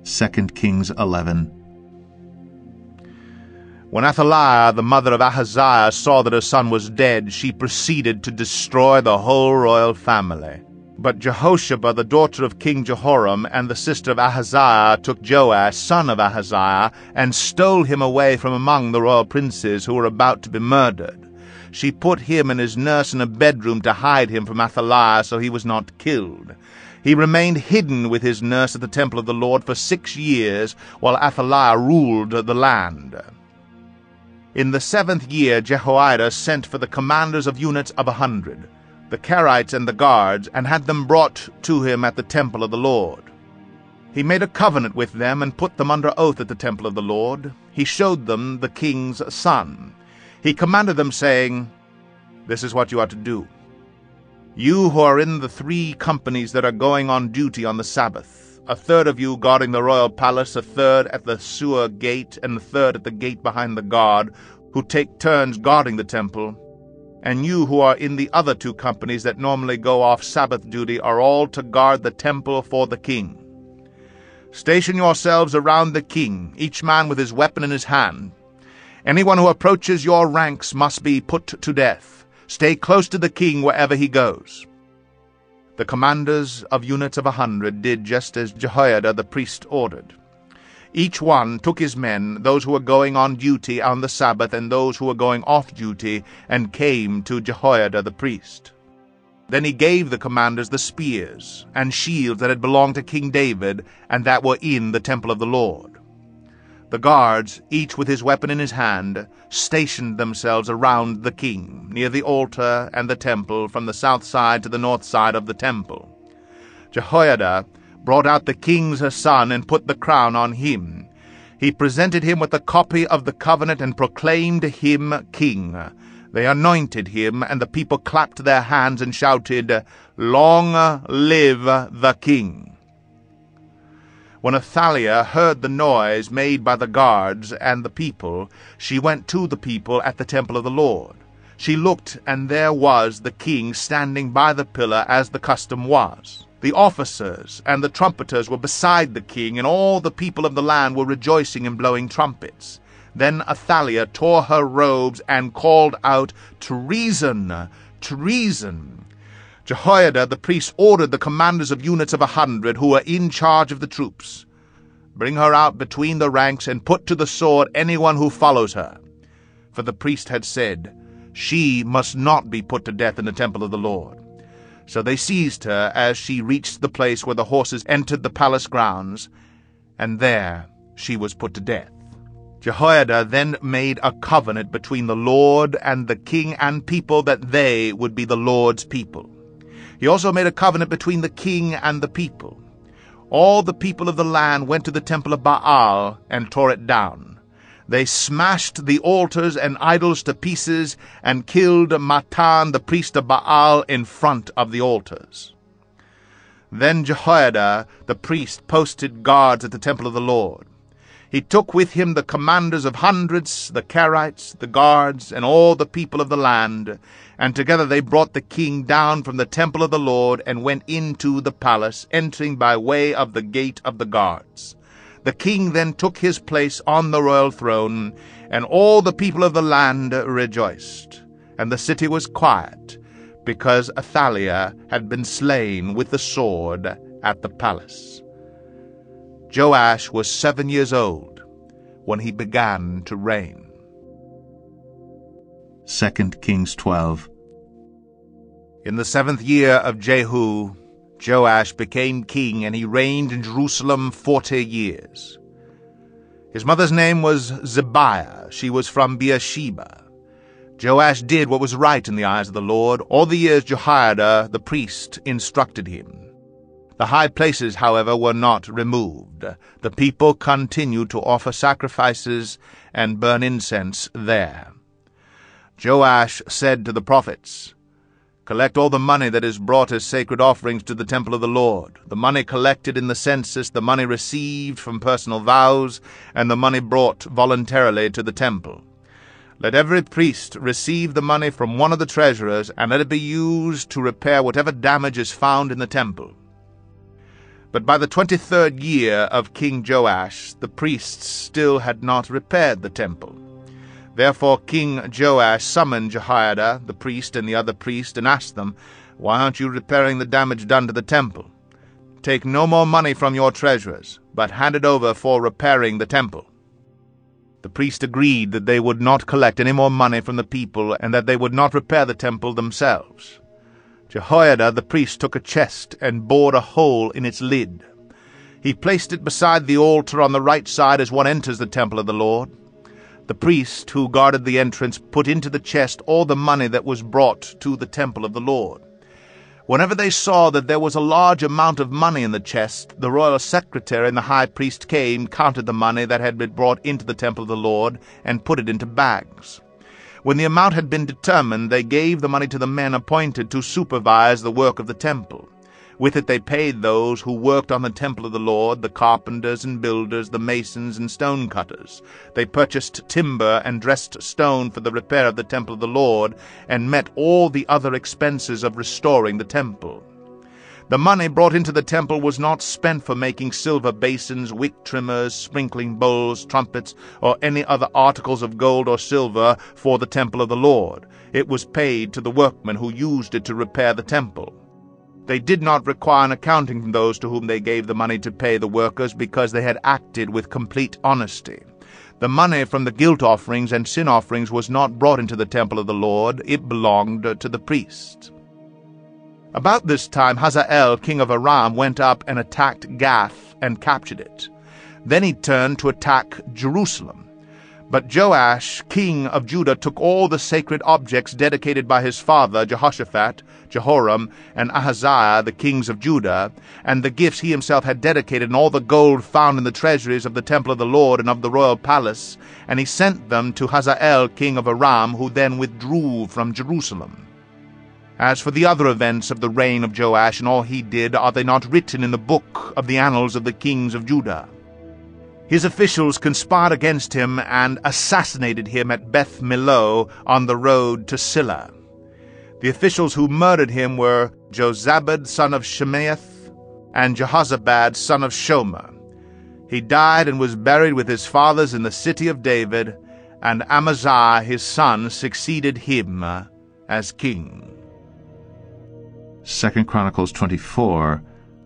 2 Kings 11. When Athaliah, the mother of Ahaziah, saw that her son was dead, she proceeded to destroy the whole royal family. But Jehosheba, the daughter of King Jehoram, and the sister of Ahaziah, took Joash, son of Ahaziah, and stole him away from among the royal princes who were about to be murdered. She put him and his nurse in a bedroom to hide him from Athaliah, so he was not killed. He remained hidden with his nurse at the temple of the Lord for 6 years, while Athaliah ruled the land. In the 7th year Jehoiada sent for the commanders of units of 100, the Kerites and the guards, and had them brought to him at the temple of the Lord. He made a covenant with them and put them under oath at the temple of the Lord. He showed them the king's son. He commanded them, saying, "This is what you are to do. You who are in the 3 companies that are going on duty on the Sabbath, a third of you guarding the royal palace, a third at the sewer gate, and a third at the gate behind the guard, who take turns guarding the temple, and you who are in the other 2 companies that normally go off Sabbath duty are all to guard the temple for the king. Station yourselves around the king, each man with his weapon in his hand. Anyone who approaches your ranks must be put to death. Stay close to the king wherever he goes." The commanders of units of 100 did just as Jehoiada the priest ordered. Each one took his men, those who were going on duty on the Sabbath and those who were going off duty, and came to Jehoiada the priest. Then he gave the commanders the spears and shields that had belonged to King David and that were in the temple of the Lord. The guards, each with his weapon in his hand, stationed themselves around the king, near the altar and the temple, from the south side to the north side of the temple. Jehoiada brought out the king's son and put the crown on him. He presented him with a copy of the covenant and proclaimed him king. They anointed him, and the people clapped their hands and shouted, "Long live the king!" When Athaliah heard the noise made by the guards and the people, she went to the people at the temple of the Lord. She looked, and there was the king standing by the pillar as the custom was. The officers and the trumpeters were beside the king, and all the people of the land were rejoicing and blowing trumpets. Then Athaliah tore her robes and called out, "Treason! Treason!" Jehoiada the priest ordered the commanders of units of 100 who were in charge of the troops, "Bring her out between the ranks and put to the sword anyone who follows her." For the priest had said, "She must not be put to death in the temple of the Lord." So they seized her as she reached the place where the horses entered the palace grounds, and there she was put to death. Jehoiada then made a covenant between the Lord and the king and people that they would be the Lord's people. He also made a covenant between the king and the people. All the people of the land went to the temple of Baal and tore it down. They smashed the altars and idols to pieces and killed Matan, the priest of Baal, in front of the altars. Then Jehoiada the priest posted guards at the temple of the Lord. He took with him the commanders of hundreds, the Kerites, the guards, and all the people of the land, and together they brought the king down from the temple of the Lord and went into the palace, entering by way of the gate of the guards. The king then took his place on the royal throne, and all the people of the land rejoiced. And the city was quiet, because Athaliah had been slain with the sword at the palace. Joash was 7 years old when he began to reign. 2 Kings 12. In the 7th year of Jehu, Joash became king, and he reigned in Jerusalem 40 years. His mother's name was Zibiah. She was from Beersheba. Joash did what was right in the eyes of the Lord all the years Jehoiada the priest instructed him. The high places, however, were not removed. The people continued to offer sacrifices and burn incense there. Joash said to the prophets, "Collect all the money that is brought as sacred offerings to the temple of the Lord, the money collected in the census, the money received from personal vows, and the money brought voluntarily to the temple. Let every priest receive the money from one of the treasurers, and let it be used to repair whatever damage is found in the temple." But by the 23rd year of King Joash, the priests still had not repaired the temple. Therefore King Joash summoned Jehoiada, the priest, and the other priest, and asked them, "Why aren't you repairing the damage done to the temple? Take no more money from your treasurers, but hand it over for repairing the temple." The priest agreed that they would not collect any more money from the people, and that they would not repair the temple themselves. Jehoiada the priest took a chest and bored a hole in its lid. He placed it beside the altar on the right side as one enters the temple of the Lord. The priest who guarded the entrance put into the chest all the money that was brought to the temple of the Lord. Whenever they saw that there was a large amount of money in the chest, the royal secretary and the high priest came, counted the money that had been brought into the temple of the Lord, and put it into bags. When the amount had been determined, they gave the money to the men appointed to supervise the work of the temple. With it they paid those who worked on the temple of the Lord, the carpenters and builders, the masons and stone cutters. They purchased timber and dressed stone for the repair of the temple of the Lord, and met all the other expenses of restoring the temple. The money brought into the temple was not spent for making silver basins, wick trimmers, sprinkling bowls, trumpets, or any other articles of gold or silver for the temple of the Lord. It was paid to the workmen who used it to repair the temple. They did not require an accounting from those to whom they gave the money to pay the workers, because they had acted with complete honesty. The money from the guilt offerings and sin offerings was not brought into the temple of the Lord. It belonged to the priests. About this time Hazael, king of Aram, went up and attacked Gath and captured it. Then he turned to attack Jerusalem. But Joash, king of Judah, took all the sacred objects dedicated by his father Jehoshaphat, Jehoram, and Ahaziah, the kings of Judah, and the gifts he himself had dedicated, and all the gold found in the treasuries of the temple of the Lord and of the royal palace, and he sent them to Hazael, king of Aram, who then withdrew from Jerusalem. As for the other events of the reign of Joash and all he did, are they not written in the book of the annals of the kings of Judah? His officials conspired against him and assassinated him at Beth Millo on the road to Silla. The officials who murdered him were Jozabad son of Shemaeth and Jehozabad son of Shomer. He died and was buried with his fathers in the city of David, and Amaziah his son succeeded him as king. 2 Chronicles 24.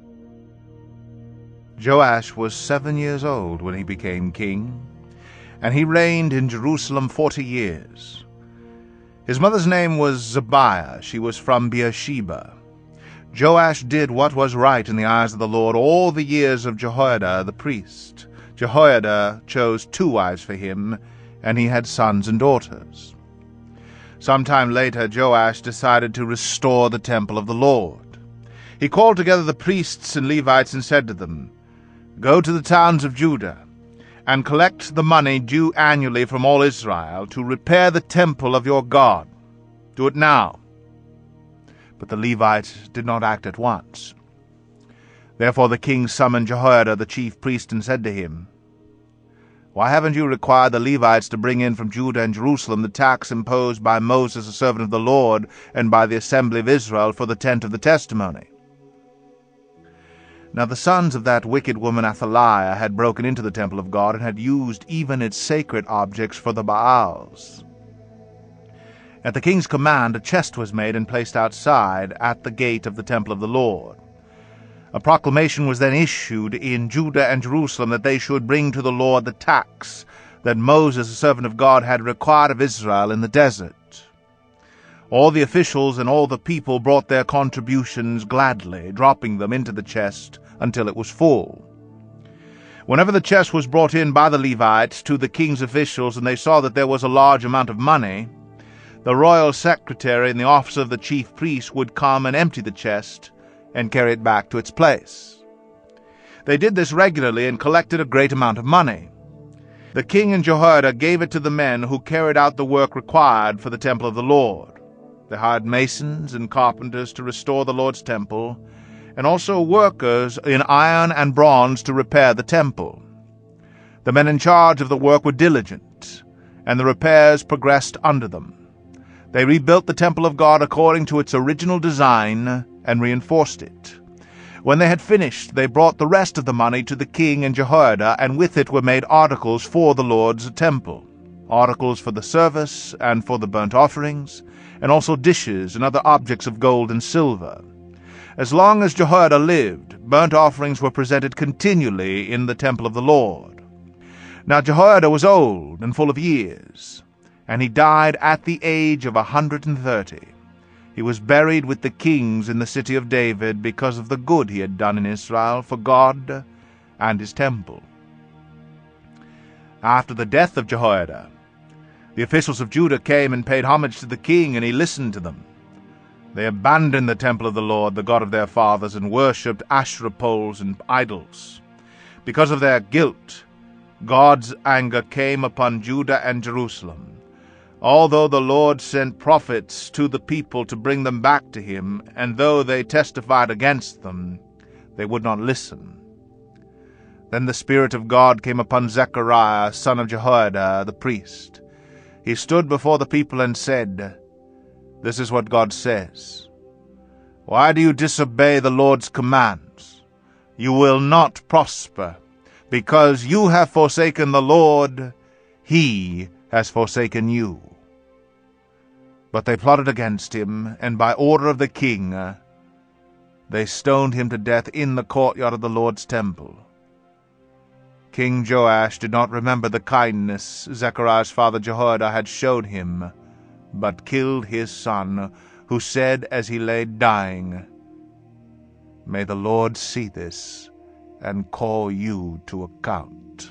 Joash was 7 years old when he became king, and he reigned in Jerusalem 40 years. His mother's name was Zebiah. She was from Beersheba. Joash did what was right in the eyes of the Lord all the years of Jehoiada the priest. Jehoiada chose 2 wives for him, and he had sons and daughters. Sometime later, Joash decided to restore the temple of the Lord. He called together the priests and Levites and said to them, "Go to the towns of Judah, and collect the money due annually from all Israel to repair the temple of your God. Do it now." But the Levites did not act at once. Therefore the king summoned Jehoiada the chief priest and said to him, "Why haven't you required the Levites to bring in from Judah and Jerusalem the tax imposed by Moses, the servant of the Lord, and by the assembly of Israel for the tent of the testimony?" Now the sons of that wicked woman Athaliah had broken into the temple of God, and had used even its sacred objects for the Baals. At the king's command, a chest was made and placed outside at the gate of the temple of the Lord. A proclamation was then issued in Judah and Jerusalem that they should bring to the Lord the tax that Moses, the servant of God, had required of Israel in the desert. All the officials and all the people brought their contributions gladly, dropping them into the chest until it was full. Whenever the chest was brought in by the Levites to the king's officials, and they saw that there was a large amount of money, the royal secretary and the officer of the chief priest would come and empty the chest and carry it back to its place. They did this regularly and collected a great amount of money. The king and Jehoiada gave it to the men who carried out the work required for the temple of the Lord. They hired masons and carpenters to restore the Lord's temple, and also workers in iron and bronze to repair the temple. The men in charge of the work were diligent, and the repairs progressed under them. They rebuilt the temple of God according to its original design and reinforced it. When they had finished, they brought the rest of the money to the king and Jehoiada, and with it were made articles for the Lord's temple, articles for the service and for the burnt offerings, and also dishes and other objects of gold and silver. As long as Jehoiada lived, burnt offerings were presented continually in the temple of the Lord. Now Jehoiada was old and full of years, and he died at the age of 130. He was buried with the kings in the city of David because of the good he had done in Israel for God and his temple. After the death of Jehoiada, the officials of Judah came and paid homage to the king, and he listened to them. They abandoned the temple of the Lord, the God of their fathers, and worshipped Asherah poles and idols. Because of their guilt, God's anger came upon Judah and Jerusalem. Although the Lord sent prophets to the people to bring them back to him, and though they testified against them, they would not listen. Then the Spirit of God came upon Zechariah, son of Jehoiada, the priest. He stood before the people and said, "This is what God says. Why do you disobey the Lord's commands? You will not prosper. Because you have forsaken the Lord, he has forsaken you." But they plotted against him, and by order of the king, they stoned him to death in the courtyard of the Lord's temple. King Joash did not remember the kindness Zechariah's father Jehoiada had showed him, but killed his son, who said as he lay dying, "May the Lord see this, and call you to account."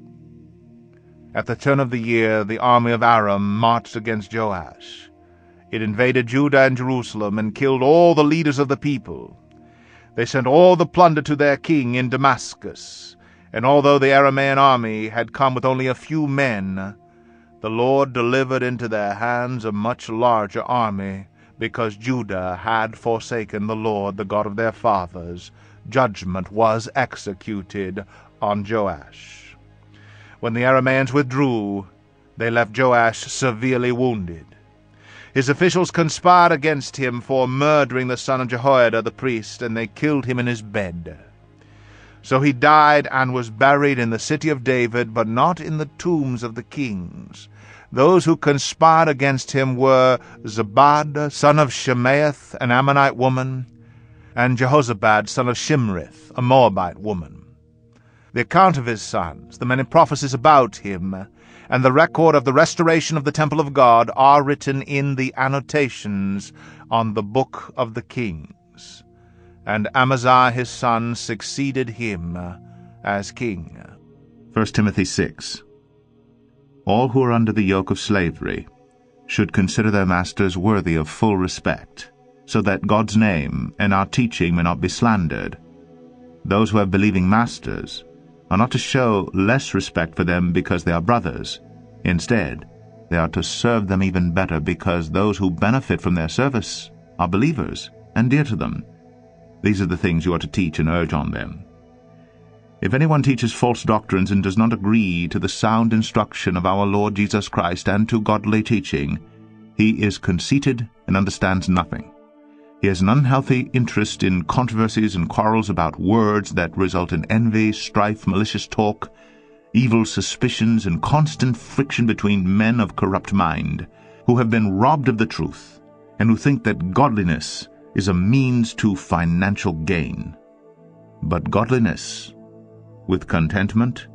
At the turn of the year, the army of Aram marched against Joash. It invaded Judah and Jerusalem, and killed all the leaders of the people. They sent all the plunder to their king in Damascus, and although the Aramean army had come with only a few men, the Lord delivered into their hands a much larger army, because Judah had forsaken the Lord, the God of their fathers. Judgment was executed on Joash. When the Arameans withdrew, they left Joash severely wounded. His officials conspired against him for murdering the son of Jehoiada the priest, and they killed him in his bed. So he died and was buried in the city of David, but not in the tombs of the kings. Those who conspired against him were Zabad, son of Shemaeth, an Ammonite woman, and Jehozabad, son of Shimrith, a Moabite woman. The account of his sons, the many prophecies about him, and the record of the restoration of the temple of God are written in the annotations on the book of the kings. And Amaziah his son succeeded him as king. 1 Timothy 6. All who are under the yoke of slavery should consider their masters worthy of full respect, so that God's name and our teaching may not be slandered. Those who have believing masters are not to show less respect for them because they are brothers. Instead, they are to serve them even better because those who benefit from their service are believers and dear to them. These are the things you are to teach and urge on them. If anyone teaches false doctrines and does not agree to the sound instruction of our Lord Jesus Christ and to godly teaching, he is conceited and understands nothing. He has an unhealthy interest in controversies and quarrels about words that result in envy, strife, malicious talk, evil suspicions, and constant friction between men of corrupt mind, who have been robbed of the truth, and who think that godliness is a means to financial gain. But godliness, with contentment,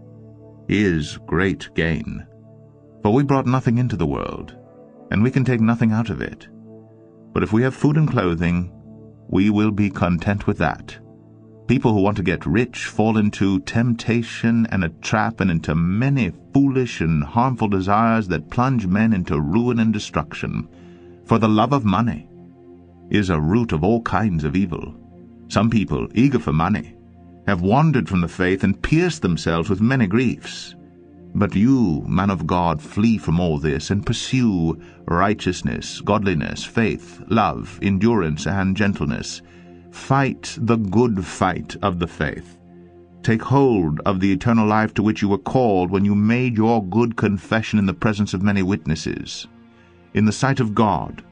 is great gain. For we brought nothing into the world, and we can take nothing out of it. But if we have food and clothing, we will be content with that. People who want to get rich fall into temptation and a trap and into many foolish and harmful desires that plunge men into ruin and destruction. For the love of money is a root of all kinds of evil. Some people, eager for money, have wandered from the faith and pierced themselves with many griefs. But you, man of God, flee from all this and pursue righteousness, godliness, faith, love, endurance, and gentleness. Fight the good fight of the faith. Take hold of the eternal life to which you were called when you made your good confession in the presence of many witnesses. In the sight of God,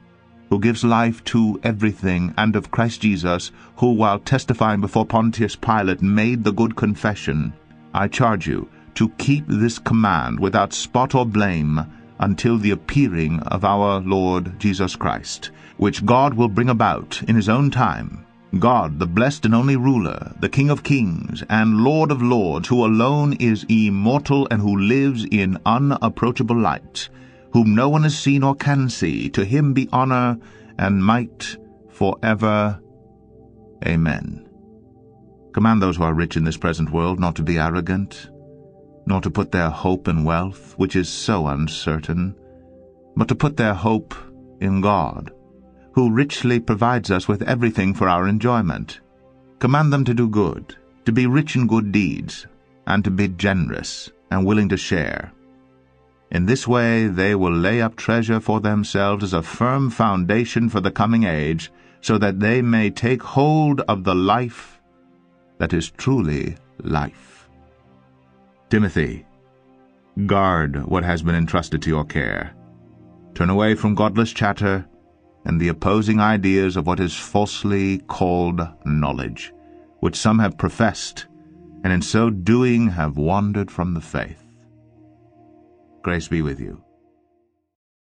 who gives life to everything, and of Christ Jesus, who, while testifying before Pontius Pilate, made the good confession, I charge you to keep this command without spot or blame until the appearing of our Lord Jesus Christ, which God will bring about in his own time. God, the blessed and only ruler, the King of kings and Lord of lords, who alone is immortal and who lives in unapproachable light, whom no one has seen or can see, to him be honor and might forever. Amen. Command those who are rich in this present world not to be arrogant, nor to put their hope in wealth, which is so uncertain, but to put their hope in God, who richly provides us with everything for our enjoyment. Command them to do good, to be rich in good deeds, and to be generous and willing to share. In this way they will lay up treasure for themselves as a firm foundation for the coming age, so that they may take hold of the life that is truly life. Timothy, guard what has been entrusted to your care. Turn away from godless chatter and the opposing ideas of what is falsely called knowledge, which some have professed, and in so doing have wandered from the faith. Grace be with you.